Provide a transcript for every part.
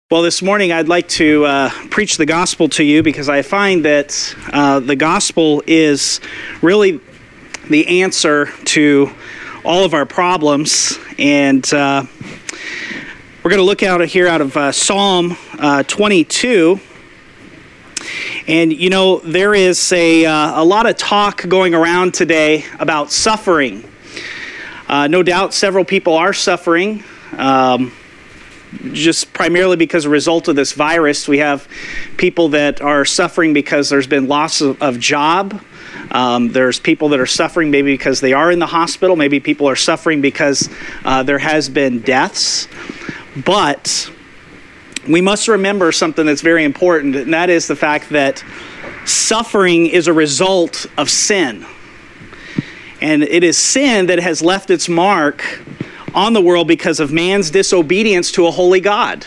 Well, this morning I'd like to preach the gospel to you because I find that the gospel is really the answer to all of our problems. And we're going to look out of Psalm 22. And, you know, there is a lot of talk going around today about suffering. No doubt several people are suffering. Just primarily because a result of this virus. We have people that are suffering because there's been loss of job. There's people that are suffering maybe because they are in the hospital. Maybe people are suffering because there has been deaths. But we must remember something that's very important, and that is the fact that suffering is a result of sin. And it is sin that has left its mark on the world because of man's disobedience to a holy God.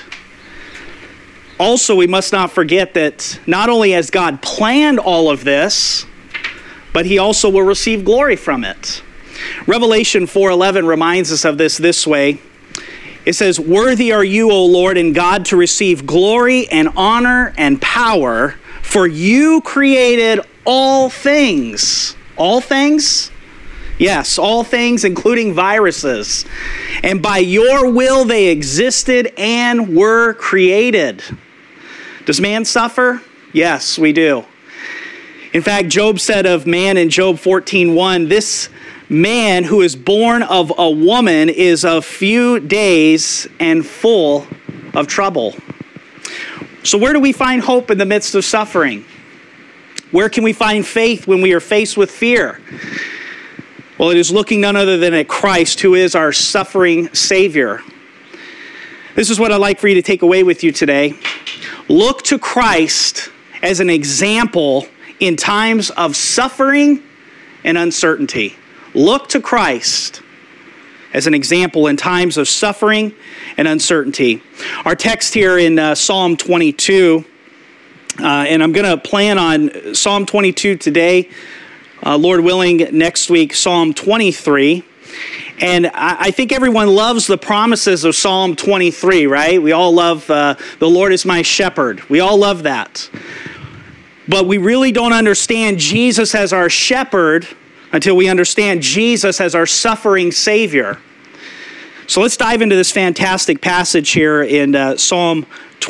Also, we must not forget that not only has God planned all of this, but he also will receive glory from it. Revelation 4:11 reminds us of this way. It says, "Worthy are you, O Lord and God, to receive glory and honor and power, for you created all things." All things? Yes, all things, including viruses. "And by your will they existed and were created." Does man suffer? Yes, we do. In fact, Job said of man in Job 14:1, "This man who is born of a woman is of few days and full of trouble." So where do we find hope in the midst of suffering? Where can we find faith when we are faced with fear? Well, it is looking none other than at Christ, who is our suffering Savior. This is what I'd like for you to take away with you today. Look to Christ as an example in times of suffering and uncertainty. Look to Christ as an example in times of suffering and uncertainty. Our text here in Psalm 22, and I'm going to plan on Psalm 22 today. Lord willing, next week, Psalm 23. And I think everyone loves the promises of Psalm 23, right? We all love the Lord is my shepherd. We all love that. But we really don't understand Jesus as our shepherd until we understand Jesus as our suffering Savior. So let's dive into this fantastic passage here in Psalm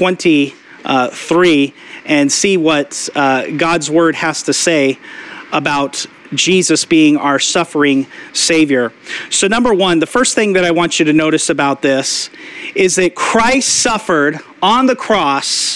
23 and see what God's Word has to say about Jesus being our suffering Savior. So number one, the first thing that I want you to notice about this is that Christ suffered on the cross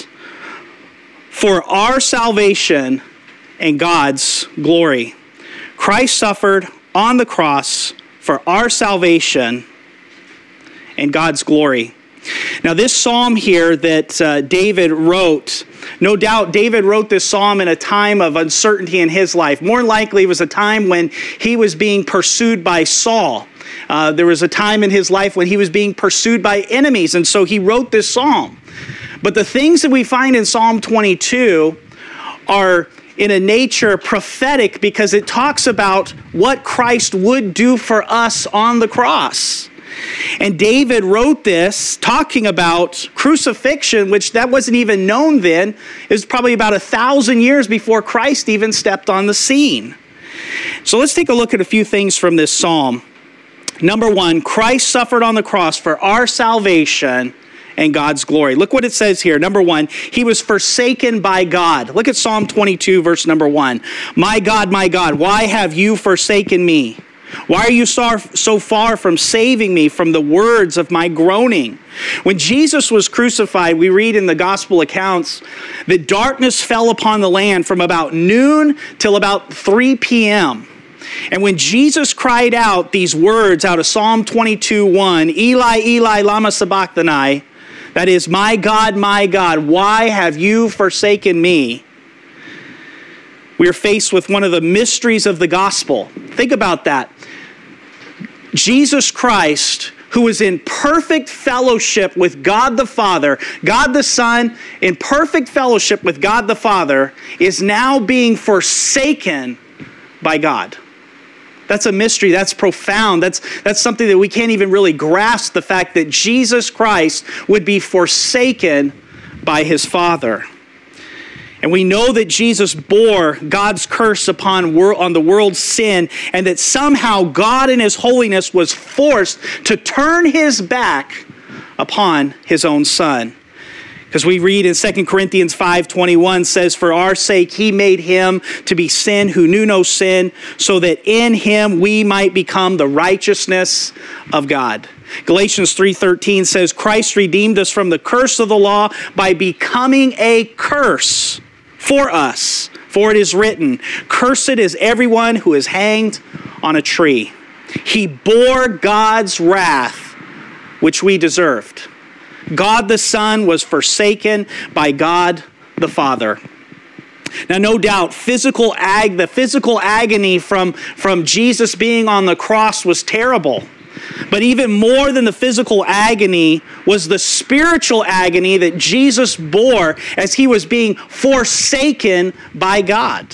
for our salvation and God's glory. Christ suffered on the cross for our salvation and God's glory. Now this psalm here that David wrote, no doubt David wrote this psalm in a time of uncertainty in his life. More likely it was a time when he was being pursued by Saul. There was a time in his life when he was being pursued by enemies, and so he wrote this psalm. But the things that we find in Psalm 22 are in a nature prophetic because it talks about what Christ would do for us on the cross. And David wrote this talking about crucifixion, which that wasn't even known then. It was probably about 1,000 years before Christ even stepped on the scene. So let's take a look at a few things from this psalm. Number one, Christ suffered on the cross for our salvation and God's glory. Look what it says here. Number one, he was forsaken by God. Look at Psalm 22, verse number 1. My God, why have you forsaken me? Why are you so far from saving me from the words of my groaning? When Jesus was crucified, we read in the gospel accounts that darkness fell upon the land from about noon till about 3 p.m. And when Jesus cried out these words out of Psalm 22:1, Eli, Eli, lama sabachthani, that is, my God, why have you forsaken me? We are faced with one of the mysteries of the gospel. Think about that. Jesus Christ, who was in perfect fellowship with God the Father, God the Son, in perfect fellowship with God the Father, is now being forsaken by God. That's a mystery. That's profound. That's something that we can't even really grasp, the fact that Jesus Christ would be forsaken by his Father. And we know that Jesus bore God's curse on the world's sin, and that somehow God in his holiness was forced to turn his back upon his own Son. Because we read in 2 Corinthians 5:21 says, "For our sake he made him to be sin who knew no sin, so that in him we might become the righteousness of God." Galatians 3:13 says, "Christ redeemed us from the curse of the law by becoming a curse for us. For it is written, cursed is everyone who is hanged on a tree." He bore God's wrath, which we deserved. God the Son was forsaken by God the Father. Now, no doubt, the physical agony from Jesus being on the cross was terrible. But even more than the physical agony was the spiritual agony that Jesus bore as he was being forsaken by God.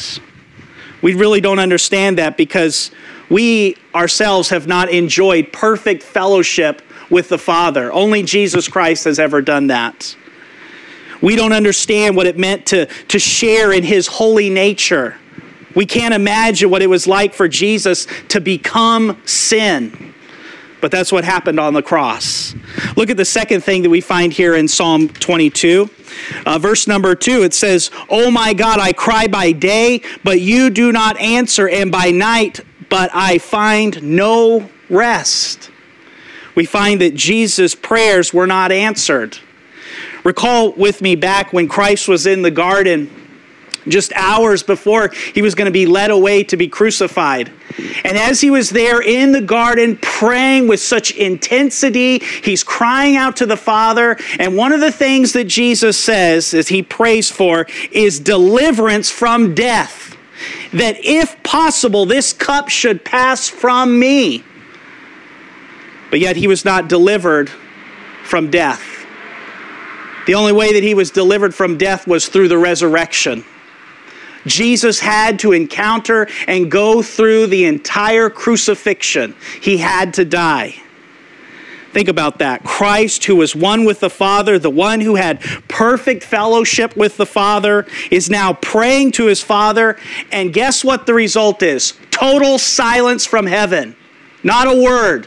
We really don't understand that because we ourselves have not enjoyed perfect fellowship with the Father. Only Jesus Christ has ever done that. We don't understand what it meant to share in his holy nature. We can't imagine what it was like for Jesus to become sin. But that's what happened on the cross. Look at the second thing that we find here in Psalm 22. Verse number 2, it says, "Oh my God, I cry by day, but you do not answer, and by night, but I find no rest." We find that Jesus' prayers were not answered. Recall with me back when Christ was in the garden, just hours before he was going to be led away to be crucified. And as he was there in the garden praying with such intensity, he's crying out to the Father. And one of the things that Jesus says as he prays for is deliverance from death. That if possible, this cup should pass from me. But yet he was not delivered from death. The only way that he was delivered from death was through the resurrection. Jesus had to encounter and go through the entire crucifixion. He had to die. Think about that. Christ, who was one with the Father, the one who had perfect fellowship with the Father, is now praying to his Father. And guess what the result is? Total silence from heaven. Not a word.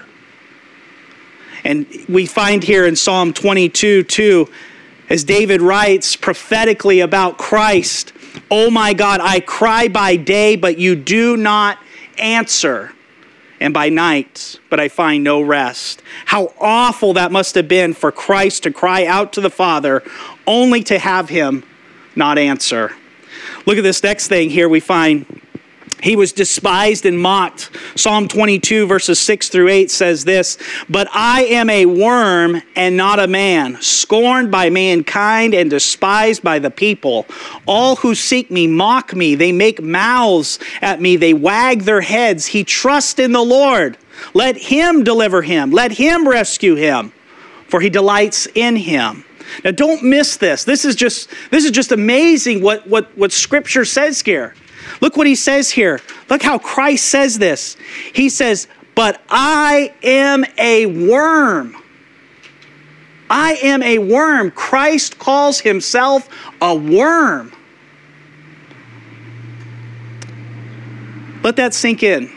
And we find here in Psalm 22, too, as David writes prophetically about Christ, "Oh my God, I cry by day, but you do not answer, and by night, but I find no rest." How awful that must have been for Christ to cry out to the Father, only to have him not answer. Look at this next thing here we find. He was despised and mocked. Psalm 22 verses 6 through 8 says this, "But I am a worm and not a man, scorned by mankind and despised by the people. All who seek me mock me. They make mouths at me. They wag their heads. He trusts in the Lord. Let him deliver him. Let him rescue him, for he delights in him." Now don't miss this. This is just amazing what Scripture says here. Look what he says here. Look how Christ says this. He says, "But I am a worm." I am a worm. Christ calls himself a worm. Let that sink in.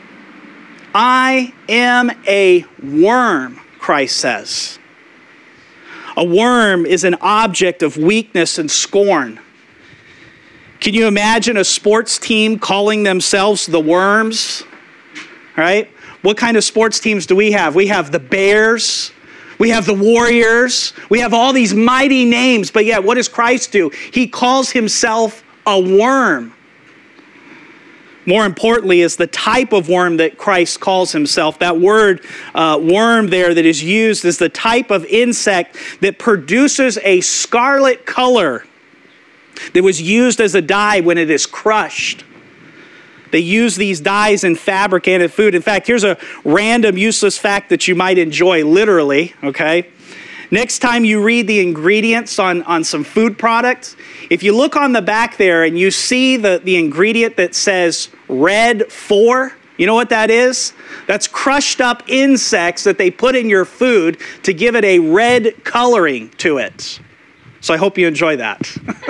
I am a worm, Christ says. A worm is an object of weakness and scorn. Can you imagine a sports team calling themselves the Worms? Right? What kind of sports teams do we have? We have the Bears. We have the Warriors. We have all these mighty names. But yet, what does Christ do? He calls himself a worm. More importantly is the type of worm that Christ calls himself. That word worm there that is used is the type of insect that produces a scarlet color that was used as a dye when it is crushed. They use these dyes in fabric and in food. In fact, here's a random useless fact that you might enjoy, literally, okay? Next time you read the ingredients on some food products, if you look on the back there and you see the ingredient that says red 4, you know what that is? That's crushed up insects that they put in your food to give it a red coloring to it. So I hope you enjoy that.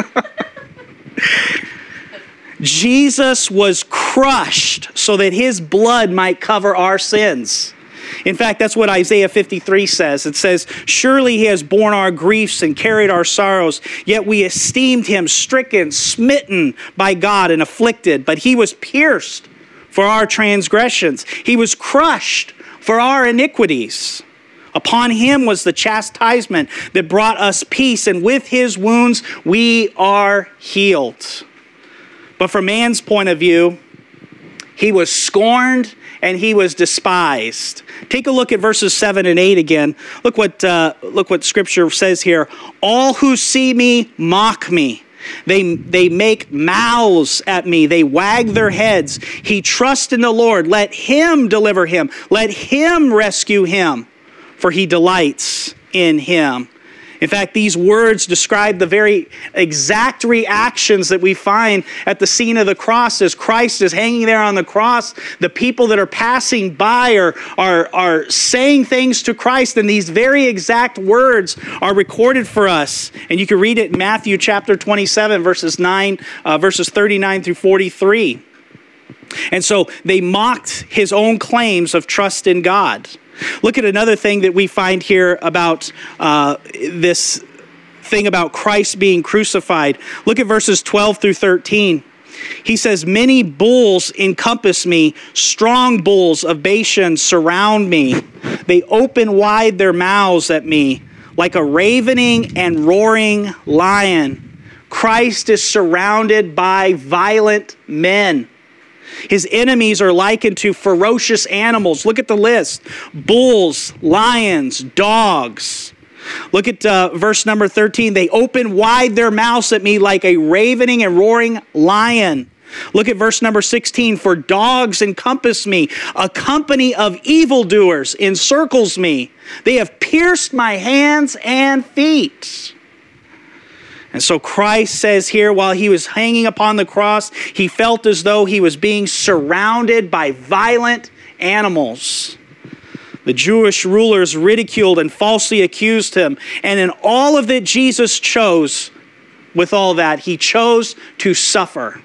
Jesus was crushed so that his blood might cover our sins. In fact, that's what Isaiah 53 says. It says, surely he has borne our griefs and carried our sorrows, yet we esteemed him stricken, smitten by God, and afflicted. But he was pierced for our transgressions. He was crushed for our iniquities. Upon him was the chastisement that brought us peace, and with his wounds we are healed. But from man's point of view, he was scorned and he was despised. Take a look at verses 7 and 8 again. Look what Scripture says here. All who see me mock me. They make mouths at me. They wag their heads. He trusts in the Lord. Let him deliver him. Let him rescue him, for he delights in him. In fact, these words describe the very exact reactions that we find at the scene of the cross as Christ is hanging there on the cross. The people that are passing by are saying things to Christ, and these very exact words are recorded for us. And you can read it in Matthew chapter 27, verses 39 through 43. And so they mocked his own claims of trust in God. Look at another thing that we find here about this thing about Christ being crucified. Look at verses 12 through 13. He says, many bulls encompass me, strong bulls of Bashan surround me. They open wide their mouths at me like a ravening and roaring lion. Christ is surrounded by violent men. His enemies are likened to ferocious animals. Look at the list. Bulls, lions, dogs. Look at verse number 13. They open wide their mouths at me like a ravening and roaring lion. Look at verse number 16. For dogs encompass me. A company of evildoers encircles me. They have pierced my hands and feet. And so Christ says here, while he was hanging upon the cross, he felt as though he was being surrounded by violent animals. The Jewish rulers ridiculed and falsely accused him. And in all of that, Jesus chose, with all that, he chose to suffer.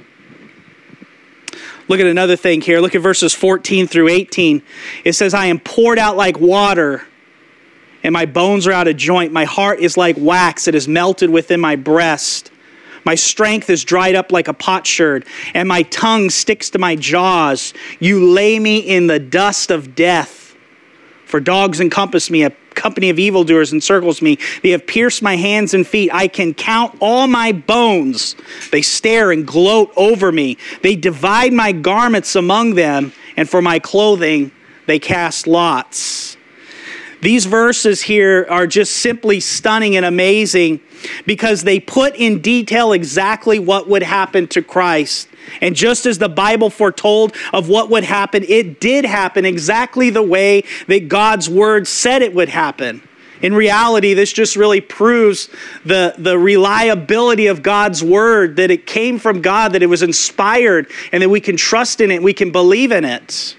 Look at another thing here. Look at verses 14 through 18. It says, I am poured out like water, and my bones are out of joint. My heart is like wax. It is melted within my breast. My strength is dried up like a potsherd, and my tongue sticks to my jaws. You lay me in the dust of death. For dogs encompass me, a company of evildoers encircles me. They have pierced my hands and feet. I can count all my bones. They stare and gloat over me. They divide my garments among them, and for my clothing they cast lots. These verses here are just simply stunning and amazing because they put in detail exactly what would happen to Christ. And just as the Bible foretold of what would happen, it did happen exactly the way that God's word said it would happen. In reality, this just really proves the reliability of God's word, that it came from God, that it was inspired, and that we can trust in it, we can believe in it.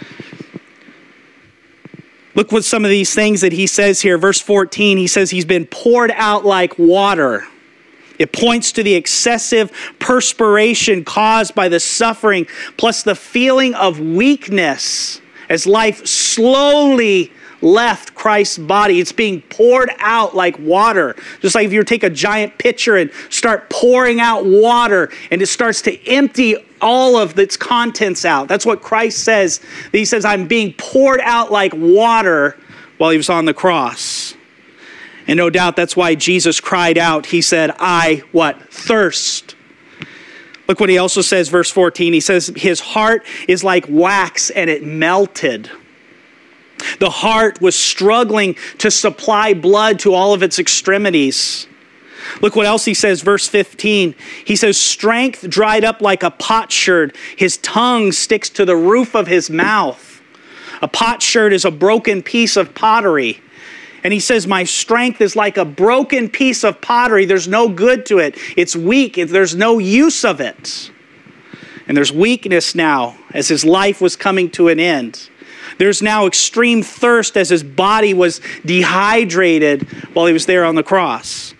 Look what some of these things that he says here. Verse 14, he says he's been poured out like water. It points to the excessive perspiration caused by the suffering, plus the feeling of weakness as life slowly left Christ's body. It's being poured out like water. Just like if you take a giant pitcher and start pouring out water and it starts to empty all of its contents out. That's what Christ says. He says, I'm being poured out like water while he was on the cross. And no doubt that's why Jesus cried out. He said, I, what? Thirst. Look what he also says, verse 14. He says, his heart is like wax and it melted. The heart was struggling to supply blood to all of its extremities. Look what else he says, verse 15. He says, strength dried up like a potsherd. His tongue sticks to the roof of his mouth. A potsherd is a broken piece of pottery. And he says, my strength is like a broken piece of pottery. There's no good to it. It's weak. There's no use of it. And there's weakness now as his life was coming to an end. There's now extreme thirst as his body was dehydrated while he was there on the cross.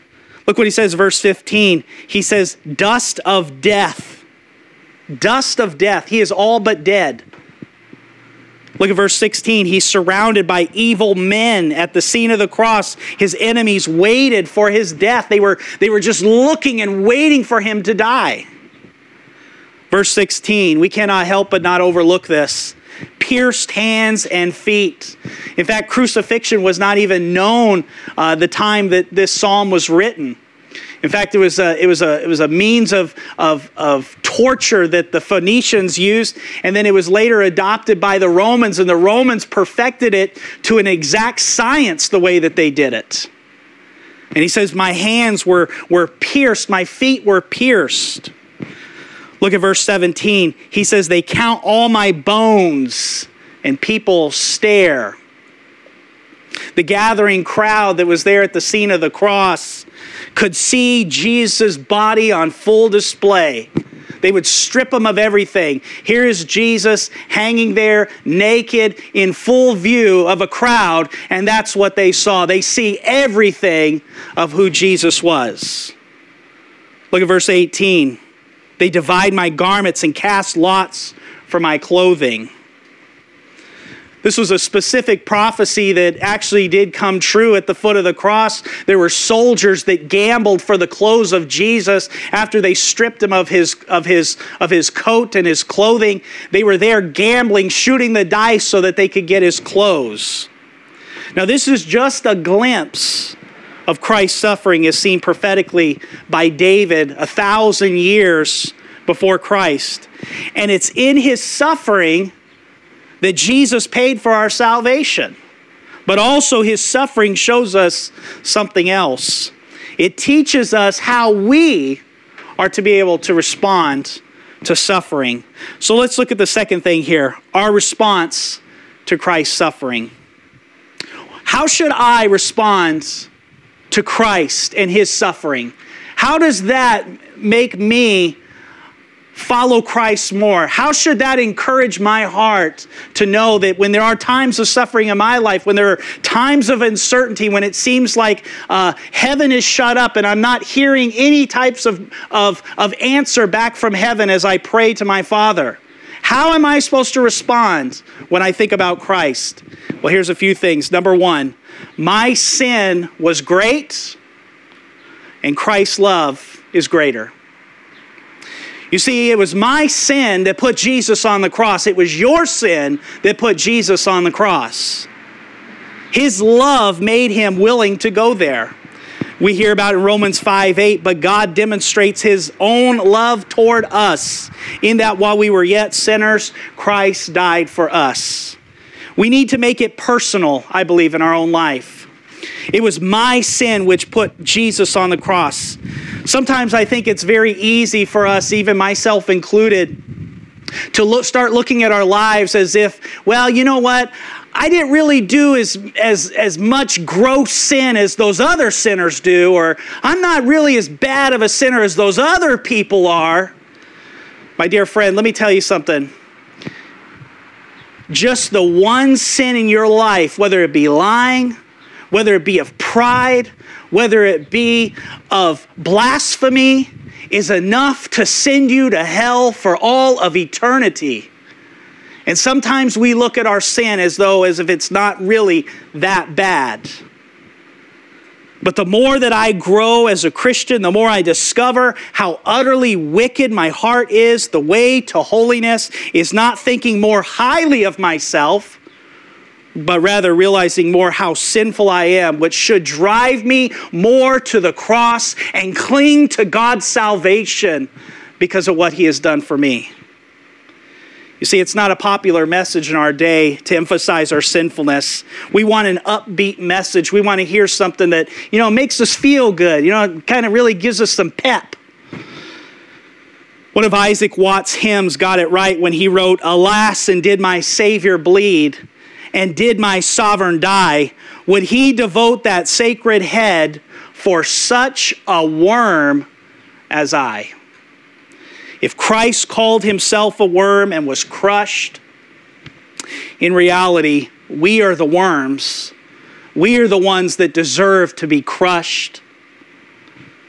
Look what he says, verse 15. He says, dust of death. Dust of death. He is all but dead. Look at verse 16. He's surrounded by evil men at the scene of the cross. His enemies waited for his death. They were just looking and waiting for him to die. Verse 16, we cannot help but not overlook this. Pierced hands and feet. In fact, crucifixion was not even known the time that this psalm was written. In fact, it was a means of torture that the Phoenicians used, and then it was later adopted by the Romans, and the Romans perfected it to an exact science the way that they did it. And he says, my hands were pierced, my feet were pierced. Look at verse 17. He says, they count all my bones, and people stare. The gathering crowd that was there at the scene of the cross could see Jesus' body on full display. They would strip him of everything. Here is Jesus hanging there naked in full view of a crowd, and that's what they saw. They see everything of who Jesus was. Look at verse 18. They divide my garments and cast lots for my clothing. This was a specific prophecy that actually did come true at the foot of the cross. There were soldiers that gambled for the clothes of Jesus after they stripped him of his coat and his clothing. They were there gambling, shooting the dice so that they could get his clothes. Now this is just a glimpse of Christ's suffering as seen prophetically by David 1,000 years before Christ. And it's in his suffering that Jesus paid for our salvation. But also his suffering shows us something else. It teaches us how we are to be able to respond to suffering. So let's look at the second thing here, our response to Christ's suffering. How should I respond to Christ and his suffering? How does that make me follow Christ more? How should that encourage my heart to know that when there are times of suffering in my life, when there are times of uncertainty, when it seems like heaven is shut up and I'm not hearing any types of answer back from heaven as I pray to my Father? How am I supposed to respond when I think about Christ? Well, here's a few things. Number one, my sin was great, and Christ's love is greater. You see, it was my sin that put Jesus on the cross. It was your sin that put Jesus on the cross. His love made him willing to go there. We hear about it in Romans 5:8, but God demonstrates his own love toward us in that while we were yet sinners, Christ died for us. We need to make it personal, I believe, in our own life. It was my sin which put Jesus on the cross. Sometimes I think it's very easy for us, even myself included, to start looking at our lives as if, well, you know what? I didn't really do as much gross sin as those other sinners do, or I'm not really as bad of a sinner as those other people are. My dear friend, let me tell you something. Just the one sin in your life, whether it be lying, whether it be of pride, whether it be of blasphemy, is enough to send you to hell for all of eternity. And sometimes we look at our sin as if it's not really that bad. But the more that I grow as a Christian, the more I discover how utterly wicked my heart is. The way to holiness is not thinking more highly of myself, but rather realizing more how sinful I am, which should drive me more to the cross and cling to God's salvation because of what he has done for me. You see, it's not a popular message in our day to emphasize our sinfulness. We want an upbeat message. We want to hear something that, makes us feel good. Kind of really gives us some pep. One of Isaac Watts' hymns got it right when he wrote, "Alas, and did my Savior bleed, and did my sovereign die, would he devote that sacred head for such a worm as I?" If Christ called himself a worm and was crushed, in reality, we are the worms. We are the ones that deserve to be crushed.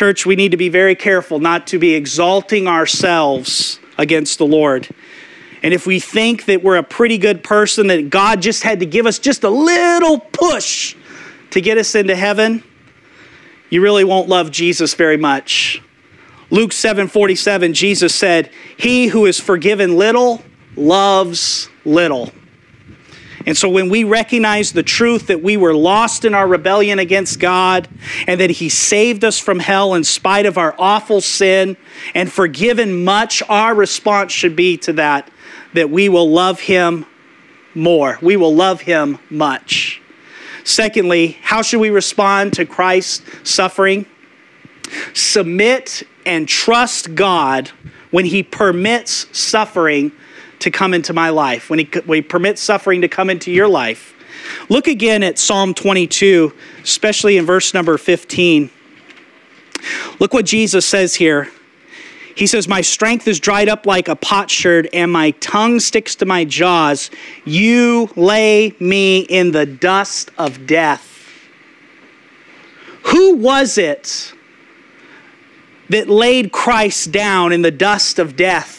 Church, we need to be very careful not to be exalting ourselves against the Lord. And if we think that we're a pretty good person, that God just had to give us just a little push to get us into heaven, you really won't love Jesus very much. Luke 7:47, Jesus said, "He who is forgiven little loves little." And so when we recognize the truth that we were lost in our rebellion against God and that he saved us from hell in spite of our awful sin and forgiven much, our response should be to that we will love him more. We will love him much. Secondly, how should we respond to Christ's suffering? Submit and trust God when he permits suffering to come into my life, when he permits suffering to come into your life. Look again at Psalm 22, especially in verse number 15. Look what Jesus says here. He says, "My strength is dried up like a potsherd, and my tongue sticks to my jaws. You lay me in the dust of death." Who was it that laid Christ down in the dust of death?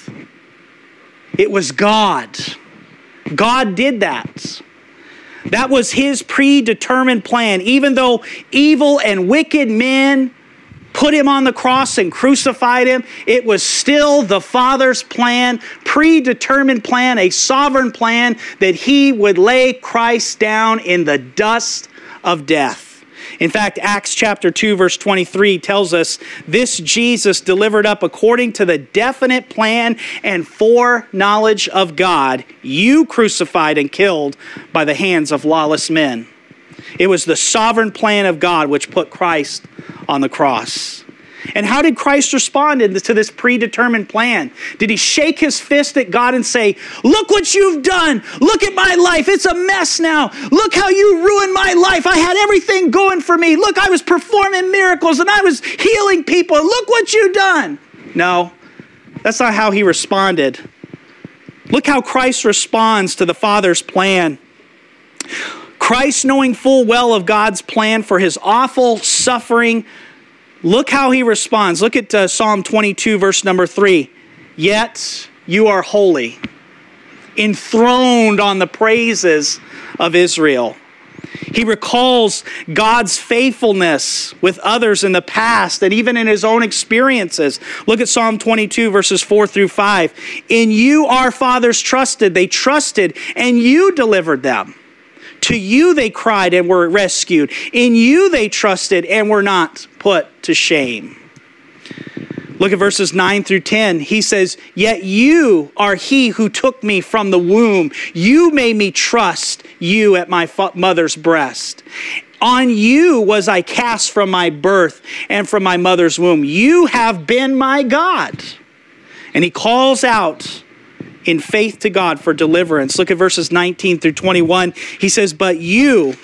It was God. God did that. That was his predetermined plan. Even though evil and wicked men put him on the cross and crucified him, it was still the Father's plan, predetermined plan, a sovereign plan that he would lay Christ down in the dust of death. In fact, Acts chapter 2, verse 23 tells us, "This Jesus delivered up according to the definite plan and foreknowledge of God, you crucified and killed by the hands of lawless men." It was the sovereign plan of God which put Christ on the cross. And how did Christ respond to this predetermined plan? Did he shake his fist at God and say, "Look what you've done. Look at my life. It's a mess now. Look how you ruined my life. I had everything going for me. Look, I was performing miracles and I was healing people. Look what you've done." No, that's not how he responded. Look how Christ responds to the Father's plan. Christ, knowing full well of God's plan for his awful suffering, look how he responds. Look at Psalm 22, verse number 3. "Yet you are holy, enthroned on the praises of Israel." He recalls God's faithfulness with others in the past and even in his own experiences. Look at Psalm 22, verses 4 through 5. "In you our fathers trusted. They trusted, and you delivered them. To you they cried and were rescued. In you they trusted and were not put to shame." Look at verses 9 through 10. He says, "Yet you are he who took me from the womb. You made me trust you at my mother's breast. On you was I cast from my birth and from my mother's womb. You have been my God." And he calls out in faith to God for deliverance. Look at verses 19 through 21. He says, But you,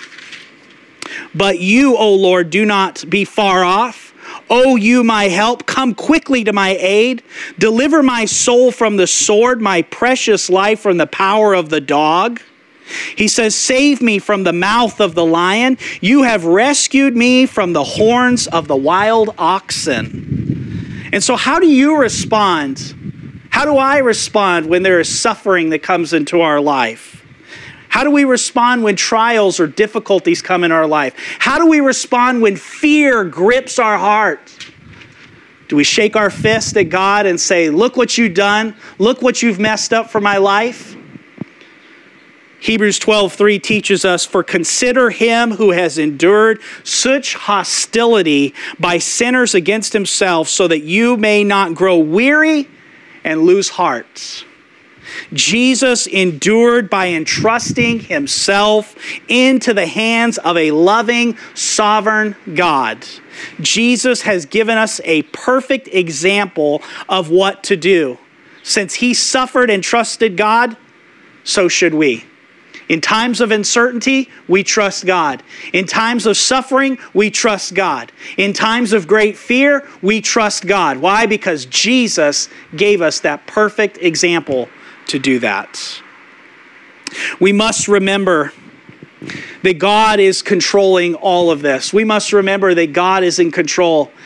O Lord, do not be far off. O you, my help, come quickly to my aid. Deliver my soul from the sword, my precious life from the power of the dog." He says, "Save me from the mouth of the lion. You have rescued me from the horns of the wild oxen." And so how do you respond? How do I respond when there is suffering that comes into our life? How do we respond when trials or difficulties come in our life? How do we respond when fear grips our heart? Do we shake our fist at God and say, "Look what you've done. Look what you've messed up for my life"? Hebrews 12:3 teaches us, "For consider him who has endured such hostility by sinners against himself, so that you may not grow weary and lose heart." Jesus endured by entrusting himself into the hands of a loving, sovereign God. Jesus has given us a perfect example of what to do. Since he suffered and trusted God, so should we. In times of uncertainty, we trust God. In times of suffering, we trust God. In times of great fear, we trust God. Why? Because Jesus gave us that perfect example to do that. We must remember that God is controlling all of this. We must remember that God is in control.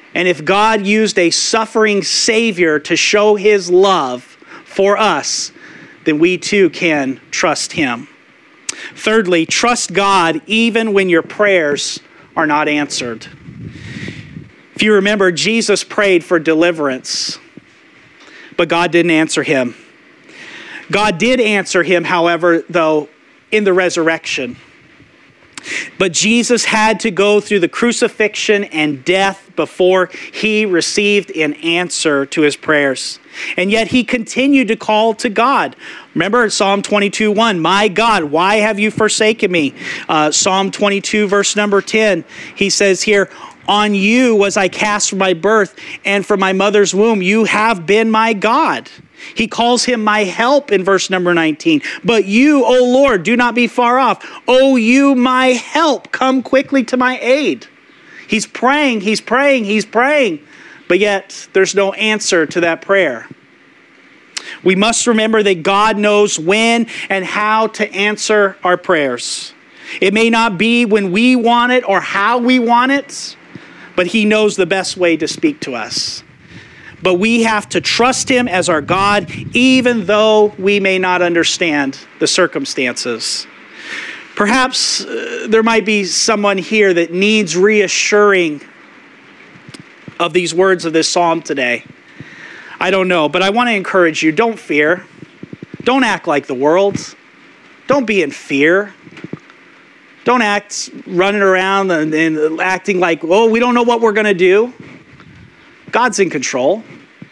And if God used a suffering Savior to show his love for us, then we too can trust him. Thirdly, trust God even when your prayers are not answered. If you remember, Jesus prayed for deliverance, but God didn't answer him. God did answer him, however, though, in the resurrection. But Jesus had to go through the crucifixion and death before he received an answer to his prayers. And yet he continued to call to God. Remember Psalm 22:1, "My God, why have you forsaken me?" Psalm 22, verse number 10, he says here, "On you was I cast from my birth, and from my mother's womb you have been my God." He calls him my help in verse number 19. "But you, O Lord, do not be far off. O you, my help, come quickly to my aid." He's praying, but yet there's no answer to that prayer. We must remember that God knows when and how to answer our prayers. It may not be when we want it or how we want it, but he knows the best way to speak to us. But we have to trust him as our God, even though we may not understand the circumstances. Perhaps there might be someone here that needs reassuring of these words of this psalm today. I don't know, but I want to encourage you, don't fear. Don't act like the world. Don't be in fear. Don't act running around and acting like, oh, we don't know what we're going to do. God's in control.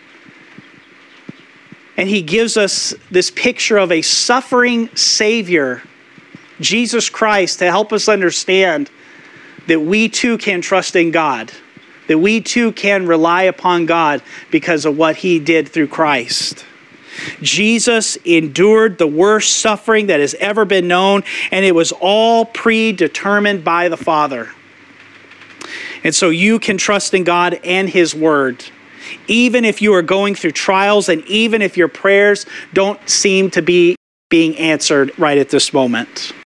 And he gives us this picture of a suffering Savior, Jesus Christ, to help us understand that we too can trust in God, that we too can rely upon God because of what he did through Christ. Jesus endured the worst suffering that has ever been known, and it was all predetermined by the Father. And so you can trust in God and his word, even if you are going through trials and even if your prayers don't seem to be being answered right at this moment.